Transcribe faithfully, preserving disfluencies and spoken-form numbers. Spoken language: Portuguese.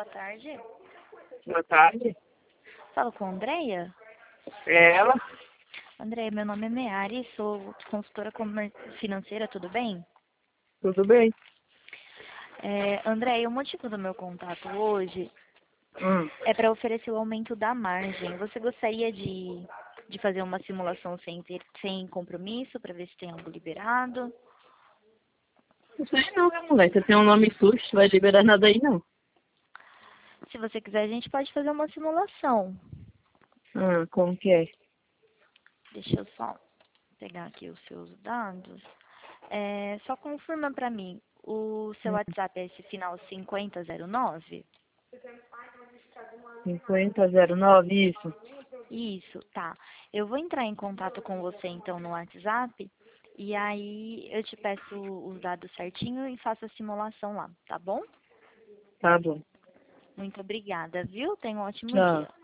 boa tarde. Boa tarde. Falo com a Andréia? É ela? Andréia, meu nome é Meari, sou consultora comer- financeira, tudo bem? Tudo bem? É, Andréia, o motivo do meu contato hoje Hum. é para oferecer o aumento da margem. Você gostaria de, de fazer uma simulação sem, ter, sem compromisso, para ver se tem algo liberado? Não sei não, minha mulher. Você tem um nome sujo, não vai liberar nada aí não. Se você quiser, a gente pode fazer uma simulação. Ah, como que é? Deixa eu só pegar aqui os seus dados. É, só confirma para mim, o seu Hum. WhatsApp é esse final cinquenta zero nove? cinquenta zero nove, isso? Isso, tá. Eu vou entrar em contato com você então no WhatsApp e aí eu te peço os dados certinho e faço a simulação lá, tá bom? Tá bom. Muito obrigada, viu? Tenha um ótimo Tchau. dia.